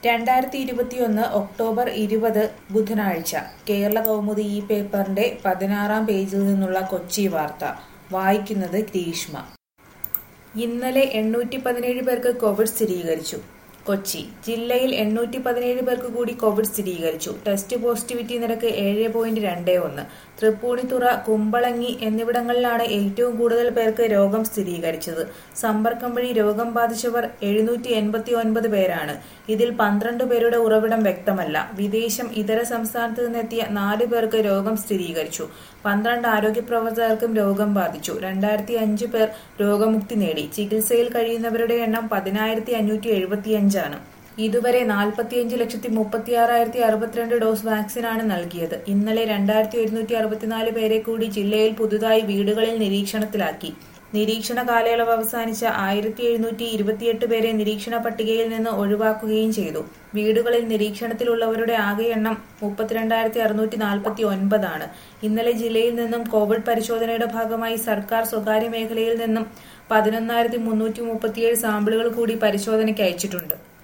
2021 October 20 ബുധനാഴ്ച കേരള കൗമുദി ഈ പേപ്പറിന്റെ 16-ാം പേജിൽ നിന്നുള്ള കൊച്ചി വാർത്ത വായിക്കുന്നത് ഗ്രീഷ്മ. ഇന്നലെ 817 പേർക്ക് കോവിഡ് സ്ഥിരീകരിച്ചു. കൊച്ചി ജില്ലയിൽ 817 പേർക്ക് കൂടി കോവിഡ് സ്ഥിരീകരിച്ചു. ടെസ്റ്റ് പോസിറ്റിവിറ്റി നിരക്ക് 7.21. തൃപ്പൂണിത്തുറ, കുമ്പളങ്ങി എന്നിവിടങ്ങളിലാണ് ഏറ്റവും കൂടുതൽ പേർക്ക് രോഗം സ്ഥിരീകരിച്ചത്. സമ്പർക്കം വഴി രോഗം ബാധിച്ചവർ 789 പേരാണ്. ഇതിൽ 12 പേരുടെ ഉറവിടം വ്യക്തമല്ല. വിദേശം, ഇതര സംസ്ഥാനത്ത് നിന്നെത്തിയ 4 പേർക്ക് രോഗം സ്ഥിരീകരിച്ചു. 12 ആരോഗ്യപ്രവർത്തകർക്കും രോഗം ബാധിച്ചു. 2005 പേർ രോഗമുക്തി നേടി. ചികിത്സയിൽ കഴിയുന്നവരുടെ എണ്ണം 10,575 ആണ്. ഇതുവരെ 45,36,062 ഡോസ് വാക്സിനാണ് നൽകിയത്. ഇന്നലെ 2,164 പേരെ കൂടി ജില്ലയിൽ പുതുതായി വീടുകളിൽ നിരീക്ഷണത്തിലാക്കി. നിരീക്ഷണ കാലയളവ് അവസാനിച്ച 1,728 പേരെ നിരീക്ഷണ പട്ടികയിൽ നിന്ന് ഒഴിവാക്കുകയും ചെയ്തു. വീടുകളിൽ നിരീക്ഷണത്തിലുള്ളവരുടെ ആകെ എണ്ണം 32,649 ആണ്. ഇന്നലെ ജില്ലയിൽ നിന്നും കോവിഡ് പരിശോധനയുടെ ഭാഗമായി സർക്കാർ, സ്വകാര്യ മേഖലയിൽ നിന്നും 11,337 സാമ്പിളുകൾ കൂടി പരിശോധനയ്ക്ക് അയച്ചിട്ടുണ്ട്.